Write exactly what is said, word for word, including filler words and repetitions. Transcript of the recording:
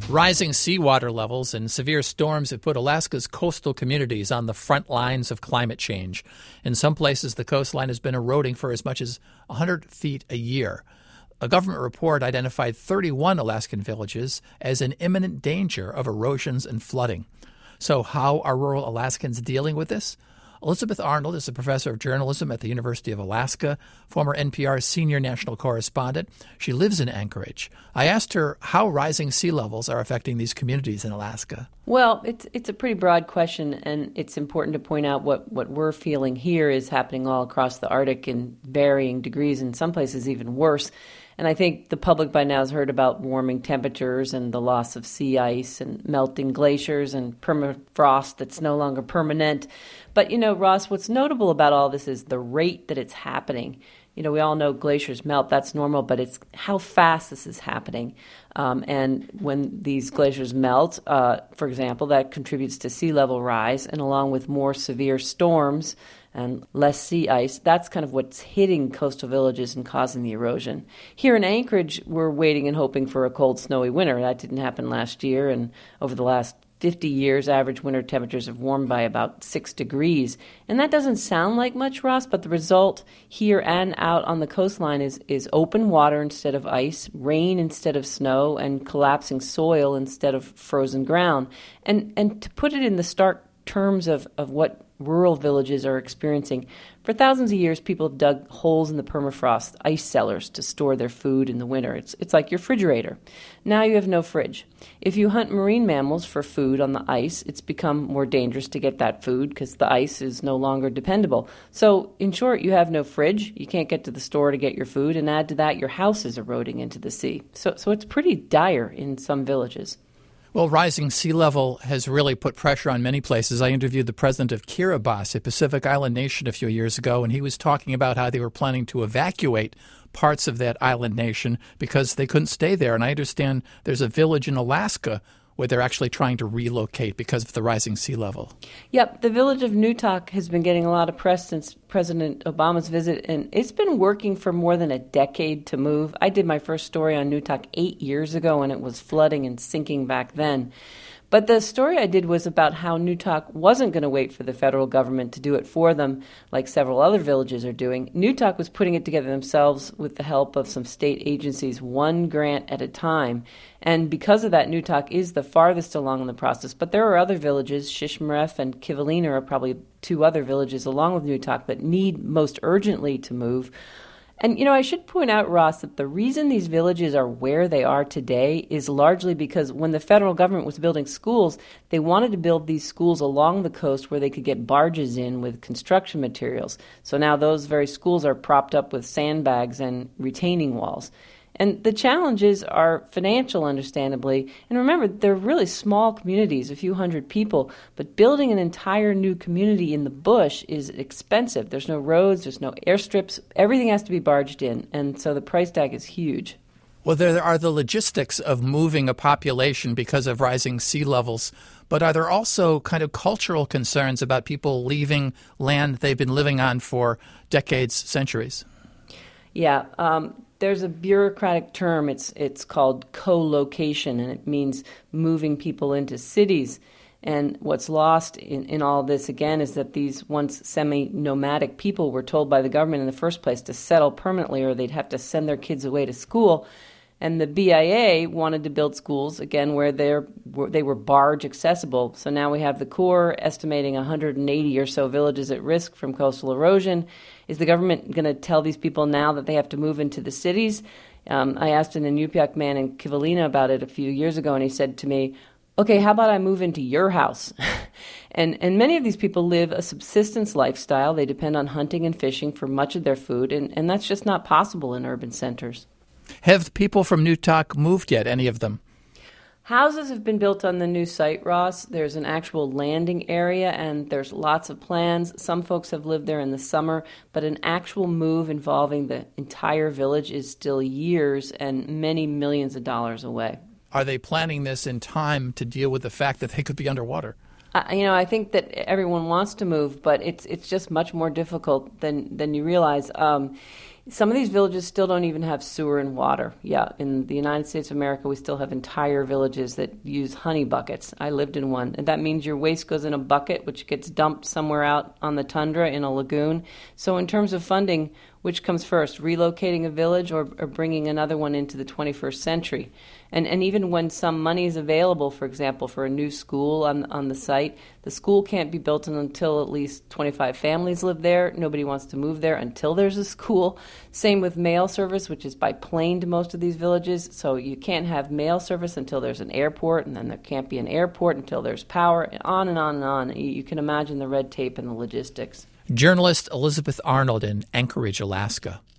Rising seawater levels and severe storms have put Alaska's coastal communities on the front lines of climate change. In some places, the coastline has been eroding for as much as one hundred feet a year. A government report identified thirty-one Alaskan villages as in imminent danger of erosions and flooding. So how are rural Alaskans dealing with this? Elizabeth Arnold is a professor of journalism at the University of Alaska, former N P R senior national correspondent. She lives in Anchorage. I asked her how rising sea levels are affecting these communities in Alaska. Well, it's it's a pretty broad question, and it's important to point out what, what we're feeling here is happening all across the Arctic in varying degrees, in some places even worse. And I think the public by now has heard about warming temperatures and the loss of sea ice and melting glaciers and permafrost that's no longer permanent. But, you know, Ross, what's notable about all this is the rate that it's happening. You know, we all know glaciers melt, that's normal, but it's how fast this is happening. Um, and when these glaciers melt, uh, for example, that contributes to sea level rise, and along with more severe storms and less sea ice, that's kind of what's hitting coastal villages and causing the erosion. Here in Anchorage, we're waiting and hoping for a cold, snowy winter. That didn't happen last year, and over the last fifty years, average winter temperatures have warmed by about six degrees. And that doesn't sound like much, Ross, but the result here and out on the coastline is, is open water instead of ice, rain instead of snow, and collapsing soil instead of frozen ground. And and to put it in the stark terms of, of what rural villages are experiencing, for thousands of years, people have dug holes in the permafrost, ice cellars, to store their food in the winter. It's it's like your refrigerator. Now you have no fridge. If you hunt marine mammals for food on the ice, it's become more dangerous to get that food because the ice is no longer dependable. So, in short, you have no fridge. You can't get to the store to get your food, and add to that, your house is eroding into the sea. So, so it's pretty dire in some villages. Well, rising sea level has really put pressure on many places. I interviewed the president of Kiribati, a Pacific island nation, a few years ago, and he was talking about how they were planning to evacuate parts of that island nation because they couldn't stay there. And I understand there's a village in Alaska where they're actually trying to relocate because of the rising sea level. Yep, the village of Newtok has been getting a lot of press since President Obama's visit, and it's been working for more than a decade to move. I did my first story on Newtok eight years ago, and it was flooding and sinking back then. But the story I did was about how Newtok wasn't going to wait for the federal government to do it for them, like several other villages are doing. Newtok was putting it together themselves with the help of some state agencies, one grant at a time. And because of that, Newtok is the farthest along in the process. But there are other villages, Shishmaref and Kivalina are probably two other villages along with Newtok that need most urgently to move. And, you know, I should point out, Ross, that the reason these villages are where they are today is largely because when the federal government was building schools, they wanted to build these schools along the coast where they could get barges in with construction materials. So now those very schools are propped up with sandbags and retaining walls. And the challenges are financial, understandably. And remember, they're really small communities, a few hundred people. But building an entire new community in the bush is expensive. There's no roads, there's no airstrips. Everything has to be barged in. And so the price tag is huge. Well, there are the logistics of moving a population because of rising sea levels. But are there also kind of cultural concerns about people leaving land they've been living on for decades, centuries? Yeah, um, there's a bureaucratic term. It's it's called co-location, and it means moving people into cities. And what's lost in, in all this, again, is that these once semi-nomadic people were told by the government in the first place to settle permanently or they'd have to send their kids away to school. And the B I A wanted to build schools, again, where they're, where they were barge accessible. So now we have the Corps estimating one hundred eighty or so villages at risk from coastal erosion. Is the government going to tell these people now that they have to move into the cities? Um, I asked an Inupiaq man in Kivalina about it a few years ago, and he said to me, okay, how about I move into your house? and and many of these people live a subsistence lifestyle. They depend on hunting and fishing for much of their food, and, and that's just not possible in urban centers. Have people from Newtok moved yet, any of them? Houses have been built on the new site, Ross. There's an actual landing area, and there's lots of plans. Some folks have lived there in the summer, but an actual move involving the entire village is still years and many millions of dollars away. Are they planning this in time to deal with the fact that they could be underwater? Uh, you know, I think that everyone wants to move, but it's it's just much more difficult than, than you realize. Um, Some of these villages still don't even have sewer and water. Yeah, in the United States of America, we still have entire villages that use honey buckets. I lived in one. And that means your waste goes in a bucket, which gets dumped somewhere out on the tundra in a lagoon. So in terms of funding, which comes first, relocating a village or, or bringing another one into the twenty-first century? And and even when some money is available, for example, for a new school on on the site, the school can't be built until at least twenty-five families live there. Nobody wants to move there until there's a school. Same with mail service, which is by plane to most of these villages. So you can't have mail service until there's an airport, and then there can't be an airport until there's power, and on and on and on. You, you can imagine the red tape and the logistics. Journalist Elizabeth Arnold in Anchorage, Alaska.